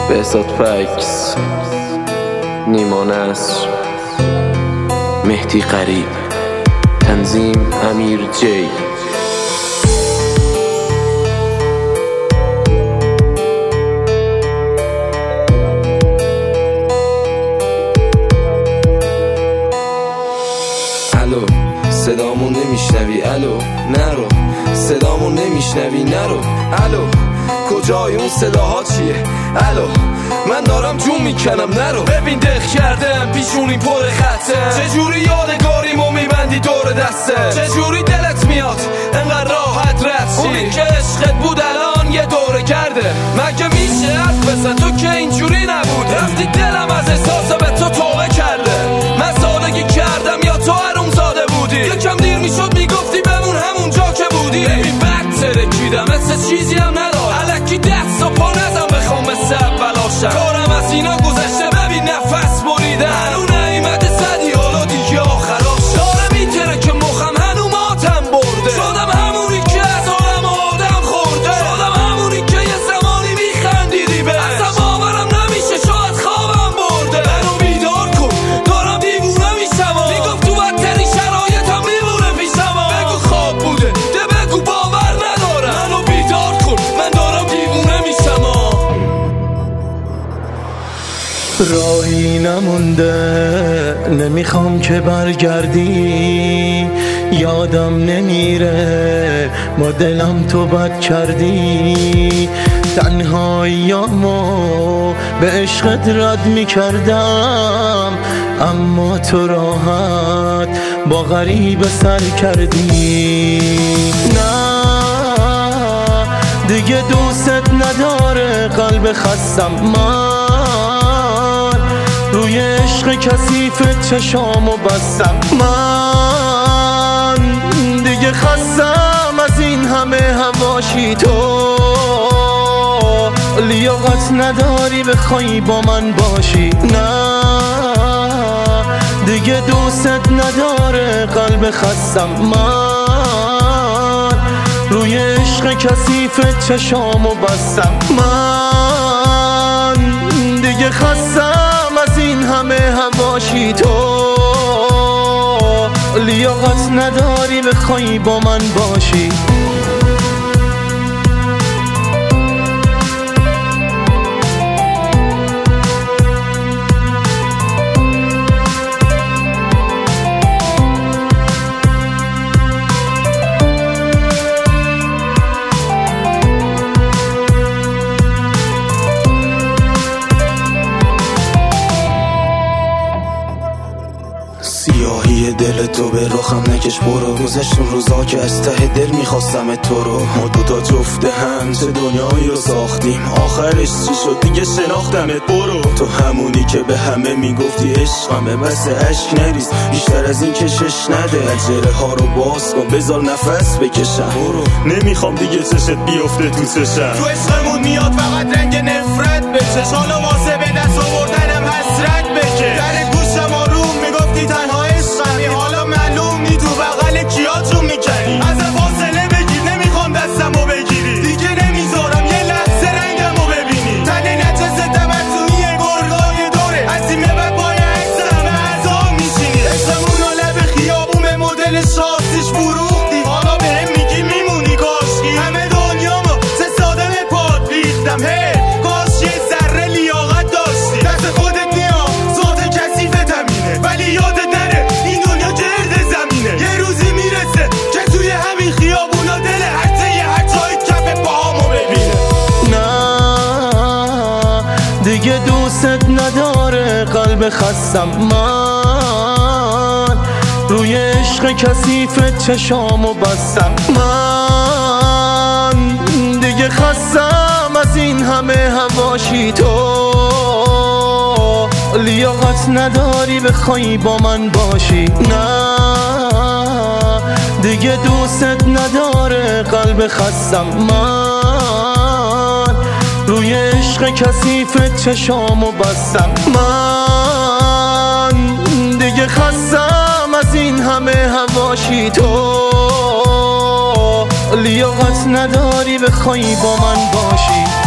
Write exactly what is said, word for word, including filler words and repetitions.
بهزاد فکس، نیما نصر، مهدی قریب، تنظیم امیر جی. الو صدامون نمیشنوی؟ الو نرو صدامون نمیشنوی؟ نرو الو کجای اون صداها چیه؟ الو من دارم جون میکنم نرو. ببین دق کردم پیشونی پر خطه، چجوری یادگاریمو میبندی دور دسته، چجوری دلت میاد انقدر راحت رد شی؟ اونی که عشقت بود الان یه دوره کرده. مگه میشه حرف بزن تو که اینجوری نبودی؟ رفتی دلم از احساس به تو توبه کرده. من سادگی کردم یا تو حروم زاده بودی؟ یکم دیر میشد میگفتی بمون همون جا که بودی. ببین بد ترکیدم مثل چیزی هم ندارم، الکی دست و پا نزم بخوام مثل اول آشم. کارم از اینا گذشته ببین نفس بریده، هنو نایمده صدی حالا دیگه آخراش. داره میتره که مخم هنو ماتم برده، شدم همونی که از حالم آدم خورده، شدم همونی که یه زمانی میخندیدی به اصلا باورم نمیشه شاید خوابم برده. منو بیدار کن دارم دیوونه میشم، میگفت تو بدترین شرایطم میمونه پیشم. بگو خواب بوده ده بگو باور ندارم، منو بیدار کن من دارم دیوونه میشم. راهی نمونده نمیخوام که برگردی، یادم نمیره با دلم تو بد کردی. تنهاییامو به عشقت رد میکردم، اما تو راحت با غریب سر کردی. نه دیگه دوست نداره قلب خستم، من روی عشق کثیف چشامو بستم. من دیگه خستم از این همه هواشی، تو لیاقت نداری بخوای با من باشی. نه دیگه دوست نداره قلب خستم، من روی عشق کثیف چشامو بستم. من دیگه خستم از این همه هواشی، تو لیاقت نداری بخوای با من باشی. سیاهی دل تو به رخم نکش برو، گذشت اون روزا که از ته دل میخواستم تو رو. ما دوتا جفته هم چه دنیایی رو ساختیم، آخرش چی شد دیگه شناختمت برو. تو همونی که به همه میگفتی عشقمه، بس عشق نریز بیشتر از این کشش نده. پنجره ها رو باز کن بذار نفس بکشم برو، نمیخوام دیگه چشت بیفته تو چشم. تو عشقمون میاد فقط رنگ نفرت بچش، حالا واسه به دست آوردنم حسرت بکش. در گوشم آروم میگفتی تنها عشقمی، حالا معلوم نی تو بغل کیا جون میکنی. از فاصله بگیر نمیخوام دستمو بگیری، دیگه نمیذارم یه لحظه رنگمو ببینی. تنه نجس تبتونی گرگای دوره، از این بعد پای عکسم به عذاب میشینی. عشقمون و لب خیابون به مدل شاسیش فروختی، حالا بهم میگی میمونی کاشکی. همه دنیامو سه ساده به پات ریختم، هی کاش یه ذره لیاقت داشتی. دست خودت نیام صوت کثیفت همینه، ولی یادت نره این دنیا گرد زمینه. یه روزی میرسه که توی همین خیابونا دل حتی یه حتای کف پاهامو ببینه. نه دیگه دوست نداره قلب خستم، من روی عشق کثیف چشامو بستم. من دیگه خستم از این همه هواشی، تو لیاقت نداری بخوای با من باشی. نه دیگه دوست نداره قلب خستم، من روی عشق کثیف چشامو بستم. من دیگه خستم از این همه هواشی، تو لیاقت نداری بخوای با من باشی.